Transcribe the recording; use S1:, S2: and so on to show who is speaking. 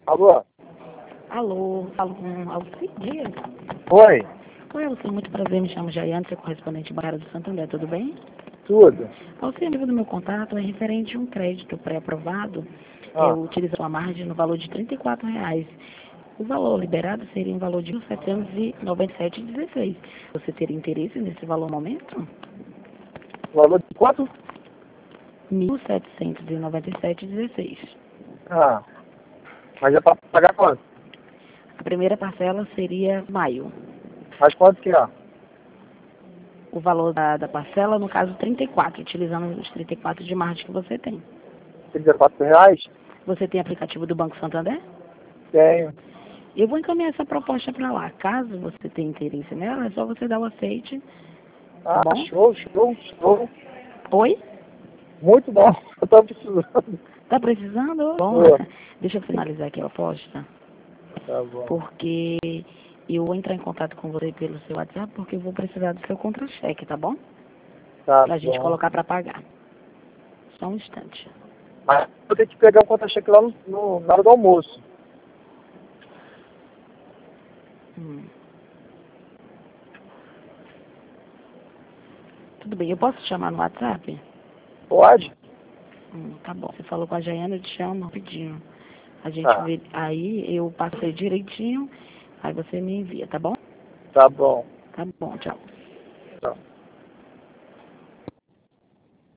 S1: Alô?
S2: Alô, falo com Alci Dias.
S1: Oi,
S2: Oi, Alci, muito prazer, me chamo Jaiane, sou correspondente bancário do Santander, tudo bem?
S1: tudo?
S2: Alci, o nível do meu contato é referente a um crédito pré-aprovado.
S1: Ah,
S2: Eu utilizo a margem no valor de R$ 34,00. O valor liberado seria um valor de R$ 1.797,16. Você teria interesse nesse valor no momento?
S1: valor de quanto?
S2: R$ 1.797,16.
S1: Ah, mas é pra pagar quanto?
S2: A primeira parcela seria maio.
S1: Mas quanto que é?
S2: O valor da parcela, no caso, 34, utilizando os 34 de margem que você tem.
S1: R$ 34?
S2: Você tem aplicativo do Banco Santander?
S1: Tenho.
S2: Eu vou encaminhar essa proposta para lá. Caso você tenha interesse nela, é só você dar o aceite, tá
S1: Ah,
S2: bom?
S1: show.
S2: Oi?
S1: Muito bom, eu tô precisando.
S2: Tá precisando? Bom,
S1: Tô.
S2: deixa eu finalizar aqui a proposta,
S1: Tá bom.
S2: porque eu vou entrar em contato com você pelo seu WhatsApp, porque eu vou precisar do seu contra-cheque, tá bom?
S1: Tá
S2: Pra gente
S1: bom.
S2: colocar para pagar. Só um instante.
S1: Mas eu tenho que pegar o contra-cheque lá na hora do almoço.
S2: Hum. Tudo bem, eu posso te chamar no WhatsApp?
S1: Pode?
S2: Tá bom. Você falou com a Jaiane, eu te chamo rapidinho. A gente
S1: Tá.
S2: vê, aí eu passei direitinho, aí você me envia, tá bom?
S1: Tá bom.
S2: Tá bom, tchau.